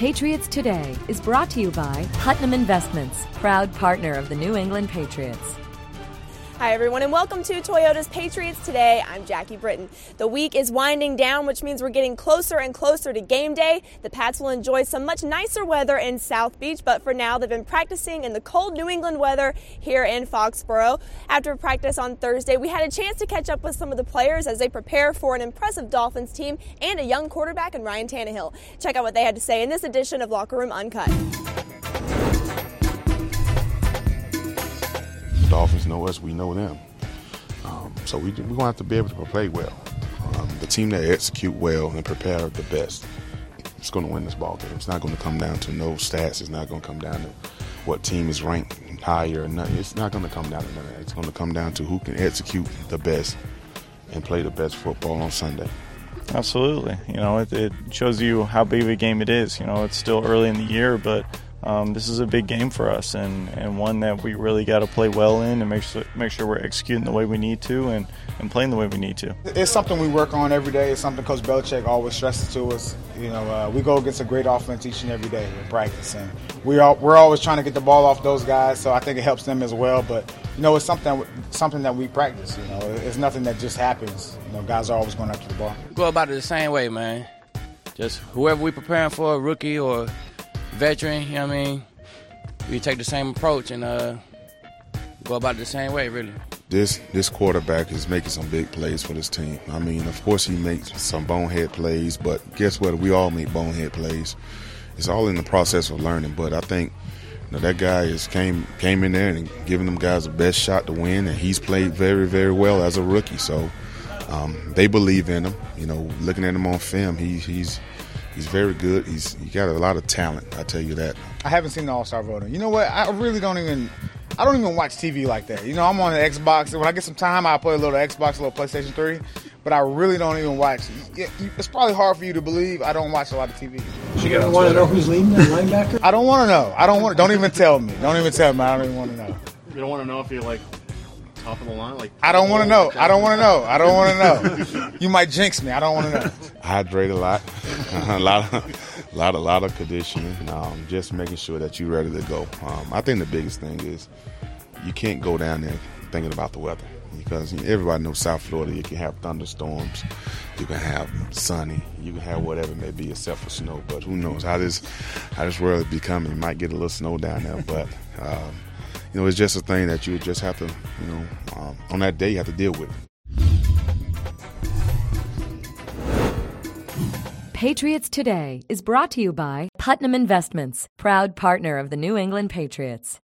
Patriots Today is brought to you by Putnam Investments, proud partner of the New England Patriots. Hi everyone and welcome to Toyota's Patriots Today. I'm Jackie Britton. The week is winding down, which means we're getting closer and closer to game day. The Pats will enjoy some much nicer weather in South Beach, but for now they've been practicing in the cold New England weather here in Foxborough. After practice on Thursday, we had a chance to catch up with some of the players as they prepare for an impressive Dolphins team and a young quarterback in Ryan Tannehill. Check out what they had to say in this edition of Locker Room Uncut. Dolphins know us, we know them. So we're going to have to be able to play well. The team that execute well and prepare the best is going to win this ball game. It's not going to come down to no stats. It's not going to come down to what team is ranked higher or nothing. It's not going to come down to none of that. It's going to come down to who can execute the best and play the best football on Sunday. Absolutely. It shows you how big of a game it is. It's still early in the year, but this is a big game for us and one that we really got to play well in and make sure we're executing the way we need to and playing the way we need to. It's something we work on every day. It's something Coach Belichick always stresses to us. We go against a great offense each and every day in practice, and we're always trying to get the ball off those guys, so I think it helps them as well. But it's something that we practice. It's nothing that just happens. Guys are always going after the ball. Go about it the same way, man. Just whoever we preparing for, rookie or veteran, we take the same approach and go about it the same way, really. This quarterback is making some big plays for this team. Of course he makes some bonehead plays, but guess what? We all make bonehead plays. It's all in the process of learning, but I think that guy came in there and giving them guys the best shot to win, and he's played very, very well as a rookie. So they believe in him. Looking at him on film, he's very good. He got a lot of talent, I tell you that. I haven't seen the All-Star voting. You know what? I don't even watch TV like that. I'm on the Xbox. When I get some time, I'll play a little Xbox, a little PlayStation 3. But I really don't even watch. It's probably hard for you to believe I don't watch a lot of TV. You want to know who's leading that linebacker? I don't want to know. Don't even tell me. I don't even want to know. You don't want to know if you're top of the line? I don't want to know. I don't want to know. You might jinx me. I don't want to know. Hydrate a lot. a lot of conditioning. Just making sure that you're ready to go. I think the biggest thing is you can't go down there thinking about the weather, because everybody knows South Florida. You can have thunderstorms, you can have sunny, you can have whatever it may be except for snow. But who knows how this world is becoming? You might get a little snow down there, but it's just a thing that you just have to, on that day you have to deal with. Patriots Today is brought to you by Putnam Investments, proud partner of the New England Patriots.